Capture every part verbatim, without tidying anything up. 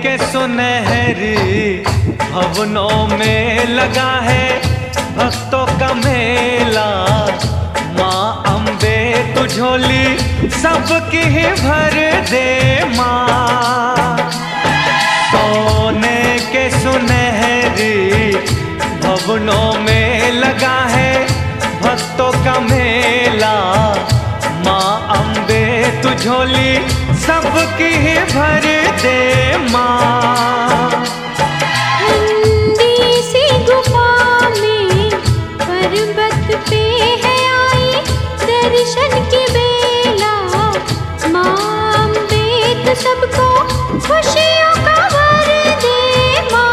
के सुनहरी भवनों में लगा है भक्तों का मेला। माँ अम्बे तू झोली सबकी ही भर दे माँ। सोने के सुनहरी भवनों में लगा है भक्तों का मेला। माँ अम्बे तू झोली सबकी ही भर दे माँ। ठंडी सी गुफा में पर्वत पे है आई दर्शन की बेला। माँ अम्बे तू सबको खुशियों का वर दे माँ।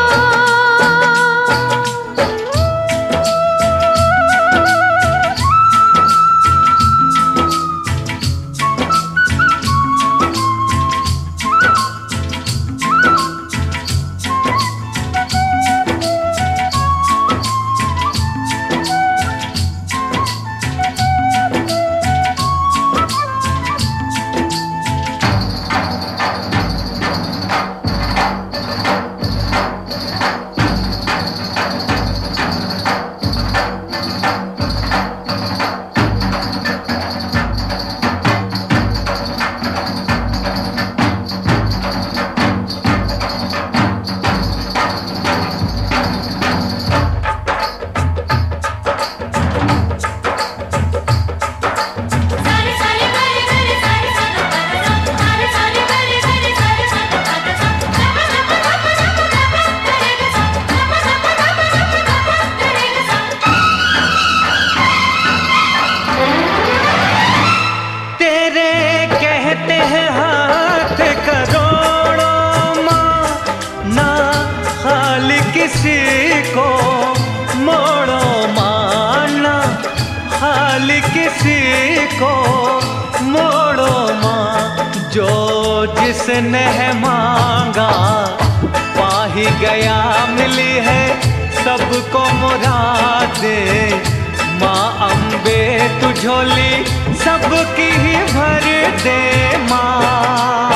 किसी को मोड़ो माना हाल किसी को मोड़ो माँ। जो जिसने है मांगा पा ही गया मिली है सबको मुरादे। माँ अम्बे तू झोली सबकी ही भर दे माँ।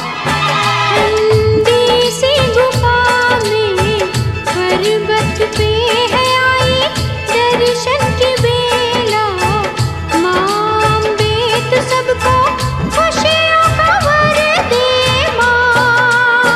पर्वत पे है आई दर्शन की बेला। माँ अम्बे तू सबको खुशियों का वर दे माँ।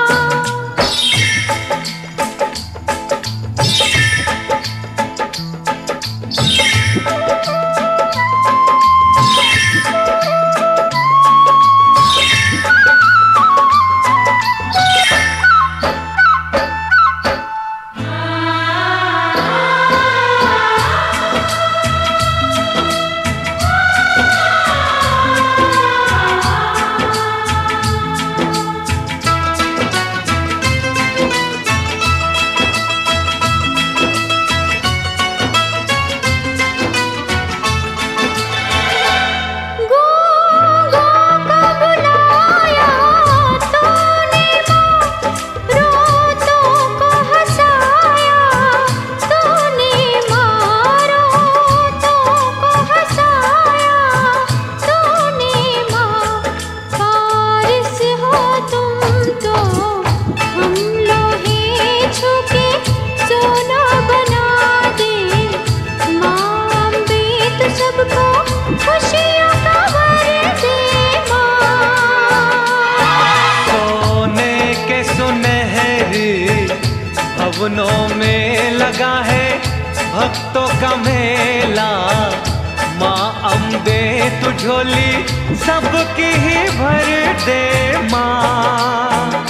भवनों में लगा है भक्तों का मेला। माँ अम्बे तू झोली सबकी ही भर दे माँ।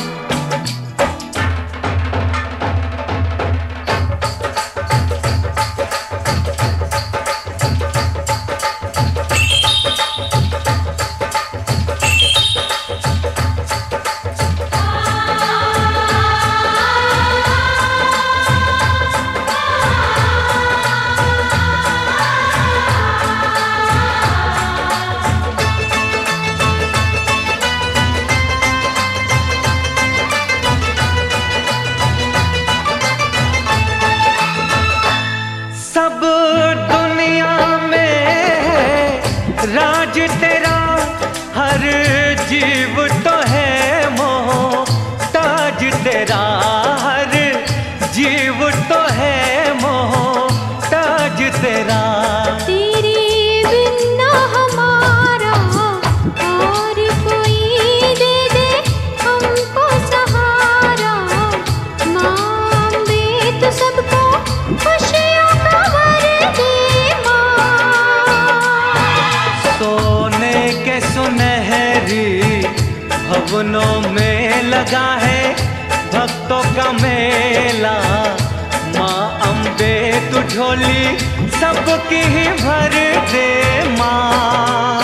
जीव तो है मोहताज तेरा। तेरे बिन ना हमारा और कोई दे दे हमको सहारा। माँ अम्बे तू सबको खुशियों का वर दे माँ। सोने के सुनहरी भवनों में लगा है भक्तों का मेला। माँ अम्बे तू झोली सबकी ही भर दे माँ।